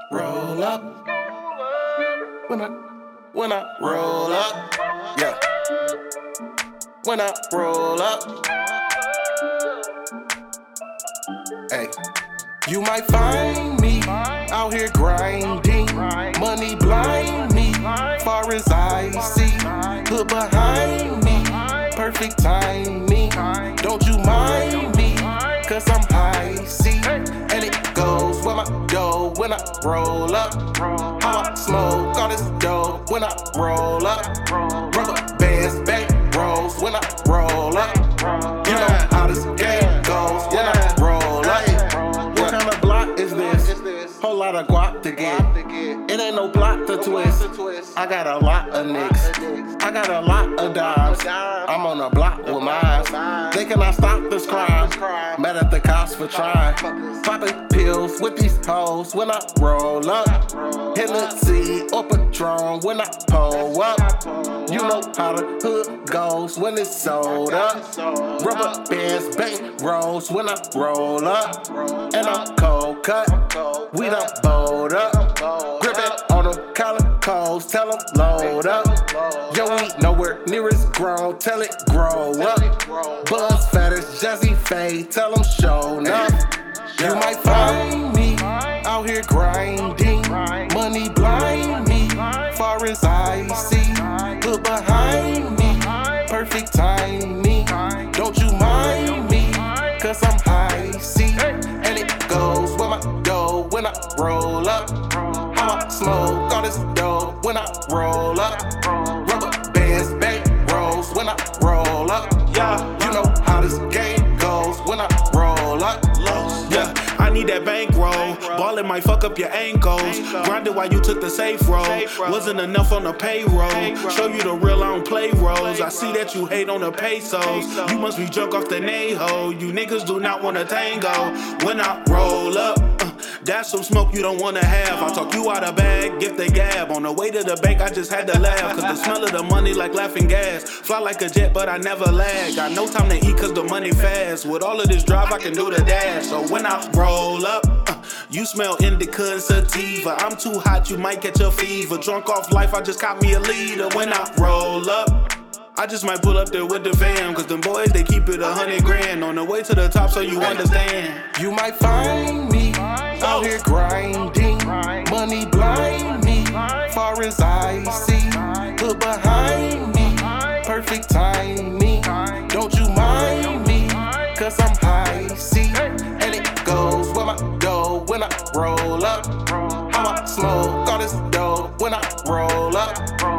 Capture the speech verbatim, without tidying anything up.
roll up, when I, when I roll up, yeah, when I roll up, hey, you might find me out here grinding, money blind me, far as I see, put behind me, perfect timing, don't you mind me, cause I'm high, see, and it goes where my dough when I roll up, how I smoke all this dough when I roll up, rubber bands, bank rolls when I roll up, you know how this game goes when I roll up. What kind of block is this? Whole lot of guap to get. It ain't no plot to twist. I got a lot of nicks. I got a lot of dimes. I'm on a block with mine. They cannot stop this crime. Mad at the cops for trying. Popping pills with these hoes when I roll up. Hennessy or Patron when I pull up. You know how the hood goes when it's sold up. Rubber bands, bank rolls when I roll up. And I'm cold cut. We done bowled up. Grip it on the calicos, tell them load up. Yo, we nowhere near as grown, tell it grow up. Buzz fat as Jazzy Faye, tell them show up. You might find me out here grinding, money blind me, far as I see, put behind me, perfect timing, don't you mind me, cause I'm high, see, and it goes where my dough when I roll up, how I smoke all this dough when I roll up, rubber bands, bank rolls when I roll up, yeah, you know how this game goes when I roll up, yeah. I need that bankroll. Ballin' might fuck up your ankles. Grinded while you took the safe roll. Wasn't enough on the payroll. Show you the real, I don't play roles. I see that you hate on the pesos. You must be drunk off the Neho. You niggas do not wanna tango. When I roll up, uh, that's some smoke you don't wanna have. I talk you out of bag, get the gab. On the way to the bank, I just had to laugh. Cause the smell of the money like laughing gas. Fly like a jet, but I never lag. Got no time to eat cause the money fast. With all of this drive, I can do the dash. So when I roll up, uh, you smell indica and sativa. I'm too hot, you might catch a fever. Drunk off life, I just caught me a leader. When I roll up, I just might pull up there with the fam. Cause them boys, they keep it a hundred grand. On the way to the top so you understand. You might find me out here grinding, money blind me, far as I see, put behind me, perfect timing, don't you mind me, cause I'm high, see, and it goes where my dough when I roll up, how I smoke all this dough when I roll up.